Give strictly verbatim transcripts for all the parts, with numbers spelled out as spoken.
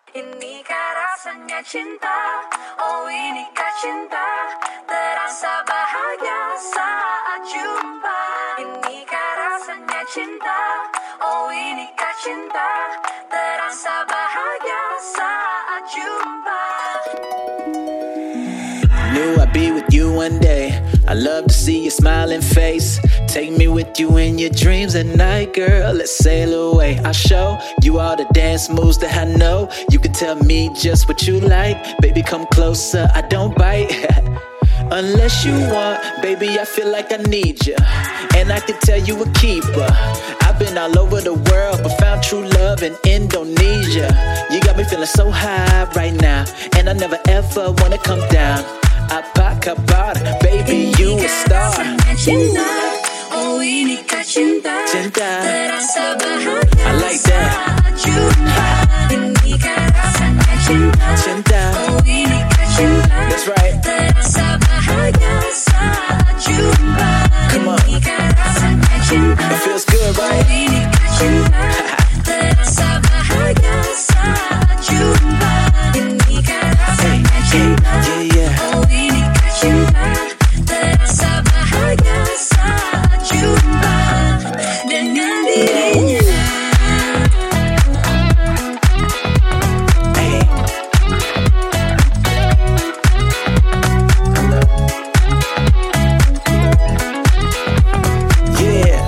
Inikah rasanya cinta, oh inikah cinta, terasa bahagia saat jumpa. Inikah rasanya cinta, oh inikah cinta, terasa bahagia saat jumpa. Knew I'd be with you one day. I love to see your smiling face. Take me with you in your dreams at night, girl. Let's sail away. I'll show you all the dance moves that I know. You can tell me just what you like. Baby, come closer, I don't bite. Unless you want, baby, I feel like I need you. And I can tell you a keeper. I've been all over the world, but found true love in Indonesia. You got me feeling so high right now, and I never ever wanna come down. Apakabara, baby, you a star. Cinta, oh inikah cinta, Cinta, terasa bahagia I like that. saat jumpa. Inikah rasanya cinta, Cinta, oh inikah cinta, that's right. terasa bahagia saat jumpa. Come on. Inikah rasanya cinta, It feels good, oh right? inikah cinta, terasa bahagia saat jumpa. Inikah rasanya cinta, Yeah, yeah. oh inikah cinta, terasa bahagia saat jumpa dengan dirinya. Hey. Yeah.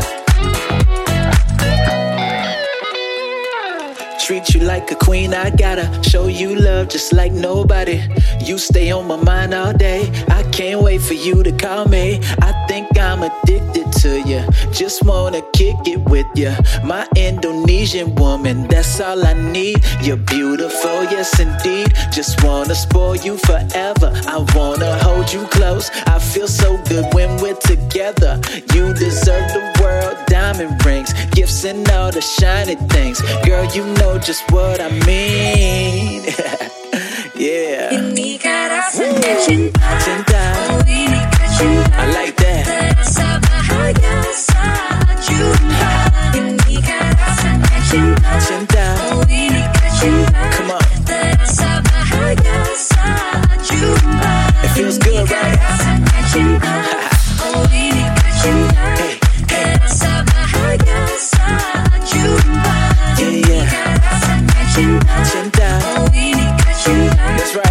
Treat you like a queen, I gotta show you love just like nobody. You stay on my mind all day. I can't wait for you to call me. I think I'm addicted to you. Just wanna kick it with you. My Indonesian woman, that's all I need. You're beautiful, yes indeed. Just wanna spoil you forever. I wanna hold you close. I feel so good when we're together. You deserve the world, diamond rings, gifts and all the shiny things. Girl, you know just what I mean. Yeah. Inikah rasanya cinta, Cinta, oh inikah cinta, I like that. terasa bahagia saat jumpa. Inikah rasanya cinta, Cinta, oh inikah cinta, come on. terasa bahagia saat jumpa. It feels good, right? Rasanya cinta, oh inikah cinta, Hey, hey. terasa bahagia saat jumpa. Yeah, yeah. Inikah rasanya cinta, Cinta, oh inikah cinta, that's right.